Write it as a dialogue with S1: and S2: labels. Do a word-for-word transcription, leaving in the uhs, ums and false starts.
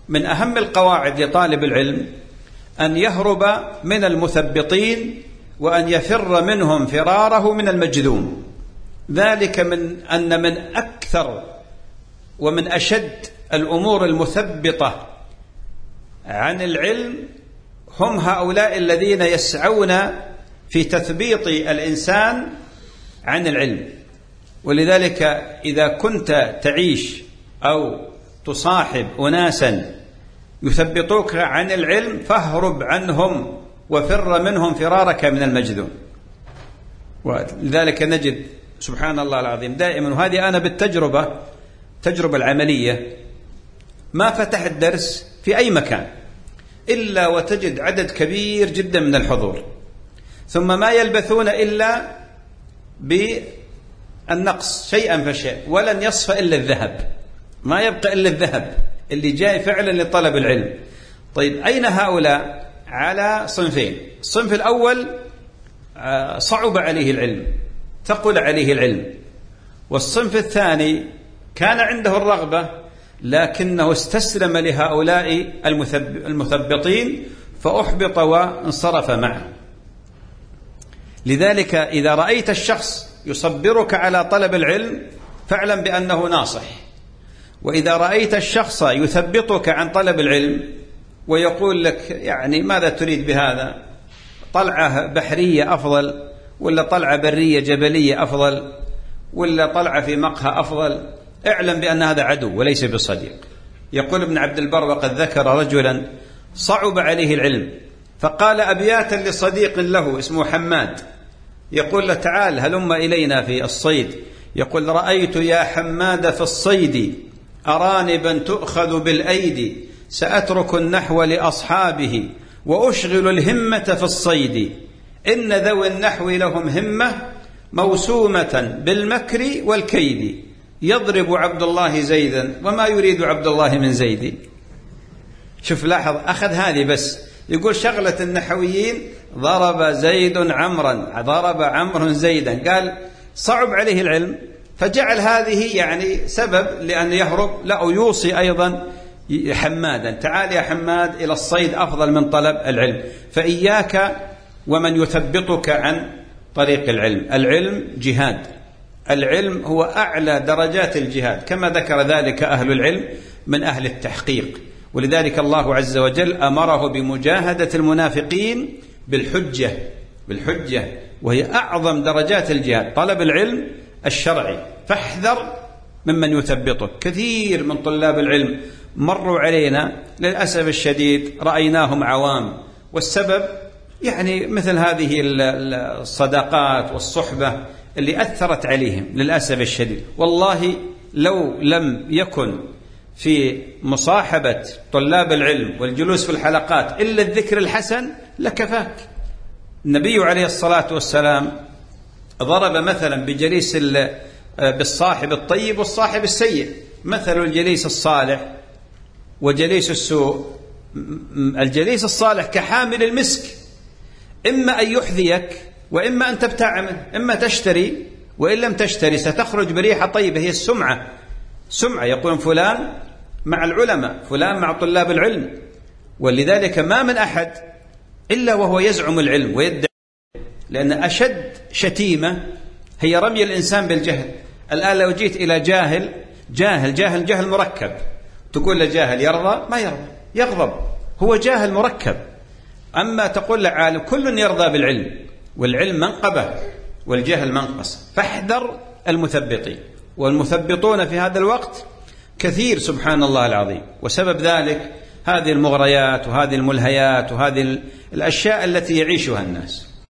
S1: من أهم القواعد لطالب العلم أن يهرب من المثبطين وأن يفر منهم فراره من المجذوم. ذلك من أن من أكثر ومن أشد الأمور المثبطة عن العلم هم هؤلاء الذين يسعون في تثبيط الإنسان عن العلم. ولذلك إذا كنت تعيش أو تصاحب أناسا يثبطوك عن العلم فاهرب عنهم وفر منهم فرارك من المجذوم. ولذلك نجد سبحان الله العظيم دائما، وهذه أنا بالتجربة تجربة العملية، ما فتحت درس في أي مكان إلا وتجد عدد كبير جدا من الحضور، ثم ما يلبثون إلا بالنقص شيئا فشيئا، ولن يصفى إلا الذهب، ما يبقى إلا الذهب اللي جاي فعلا لطلب العلم. طيب أين هؤلاء؟ على صنفين. الصنف الأول صعب عليه العلم، ثقل عليه العلم. والصنف الثاني كان عنده الرغبة لكنه استسلم لهؤلاء المثبطين فأحبط وانصرف معه. لذلك إذا رأيت الشخص يصبرك على طلب العلم فاعلم بأنه ناصح، وإذا رأيت الشخص يثبطك عن طلب العلم ويقول لك يعني ماذا تريد بهذا، طلعة بحرية أفضل ولا طلعة برية جبلية أفضل ولا طلعة في مقهى أفضل، اعلم بأن هذا عدو وليس بصديق. يقول ابن عبد البر وقد ذكر رجلا صعب عليه العلم فقال أبياتا لصديق له اسمه حماد، يقول له تعال هلم إلينا في الصيد، يقول رأيت يا حماد في الصيد أرانبا تؤخذ بالأيدي، سأترك النحو لأصحابه وأشغل الهمة في الصيد، إن ذوي النحو لهم همة موسومة بالمكر والكيد، يضرب عبد الله زيدا وما يريد عبد الله من زيد. شوف لاحظ أخذ هذه بس، يقول شغلة النحويين ضرب زيد عمرا، ضرب عمرو زيدا، قال صعب عليه العلم فجعل هذه يعني سبب لأن يهرب. لا، يوصي أيضا حمادا تعال يا حماد إلى الصيد أفضل من طلب العلم. فإياك ومن يثبطك عن طريق العلم. العلم جهاد، العلم هو أعلى درجات الجهاد كما ذكر ذلك أهل العلم من أهل التحقيق. ولذلك الله عز وجل أمره بمجاهدة المنافقين بالحجة، بالحجة وهي أعظم درجات الجهاد، طلب العلم الشرعي. فاحذر ممن يثبطك. كثير من طلاب العلم مروا علينا للأسف الشديد رأيناهم عوام، والسبب يعني مثل هذه الصداقات والصحبة اللي أثرت عليهم للأسف الشديد. والله لو لم يكن في مصاحبة طلاب العلم والجلوس في الحلقات إلا الذكر الحسن لكفاك. النبي عليه الصلاة والسلام ضرب مثلا بجليس بالصاحب الطيب والصاحب السيء، مثل الجليس الصالح وجليس السوء. الجليس الصالح كحامل المسك، إما أن يحذيك وإما أن تبتاع منه، إما تشتري وإن لم تشتري ستخرج بريحة طيبة، هي السمعة. سمعة يقول فلان مع العلماء، فلان مع طلاب العلم. ولذلك ما من أحد إلا وهو يزعم العلم ويدعي، لأن أشد شتيمة هي رمي الإنسان بالجهل. الآن لو جيت إلى جاهل جاهل جاهل جهل مركب تقول له جاهل يرضى؟ ما يرضى، يغضب، هو جاهل مركب. أما تقول له عالم، كل يرضى بالعلم، والعلم منقبة والجهل منقص. فاحذر المثبطين، والمثبطون في هذا الوقت كثير سبحان الله العظيم. وسبب ذلك هذه المغريات وهذه الملهيات وهذه الأشياء التي يعيشها الناس.